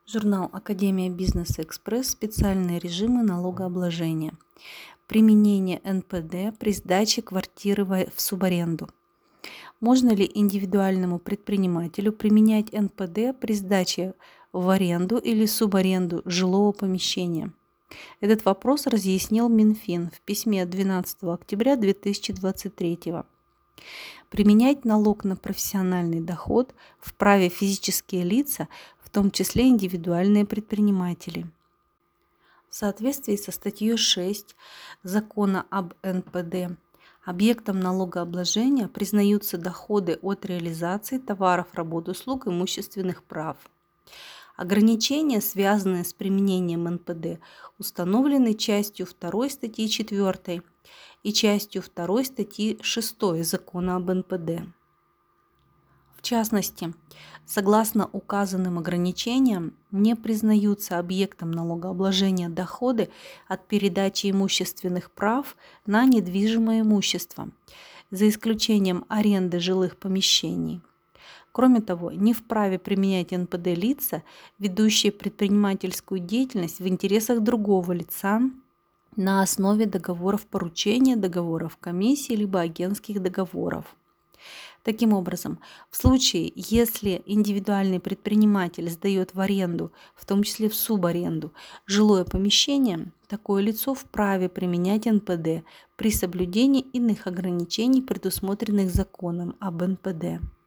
Журнал Академия бизнеса Экспресс. Специальные режимы налогообложения. Применение НПД при сдаче квартиры в субаренду. Можно ли индивидуальному предпринимателю применять НПД при сдаче в аренду или субаренду жилого помещения? Этот вопрос разъяснил Минфин в письме от 12 октября 2023 года. Применять налог на профессиональный доход вправе физические лица, в том числе индивидуальные предприниматели. В соответствии со статьей 6 Закона об НПД объектом налогообложения признаются доходы от реализации товаров, работ, услуг, имущественных прав. Ограничения, связанные с применением НПД, установлены частью 2 статьи 4 и частью 2 статьи 6 Закона об НПД. В частности, согласно указанным ограничениям, не признаются объектом налогообложения доходы от передачи имущественных прав на недвижимое имущество, за исключением аренды жилых помещений. Кроме того, не вправе применять НПД лица, ведущие предпринимательскую деятельность в интересах другого лица на основе договоров поручения, договоров комиссии либо агентских договоров. Таким образом, в случае, если индивидуальный предприниматель сдает в аренду, в том числе в субаренду, жилое помещение, такое лицо вправе применять НПД при соблюдении иных ограничений, предусмотренных законом об НПД.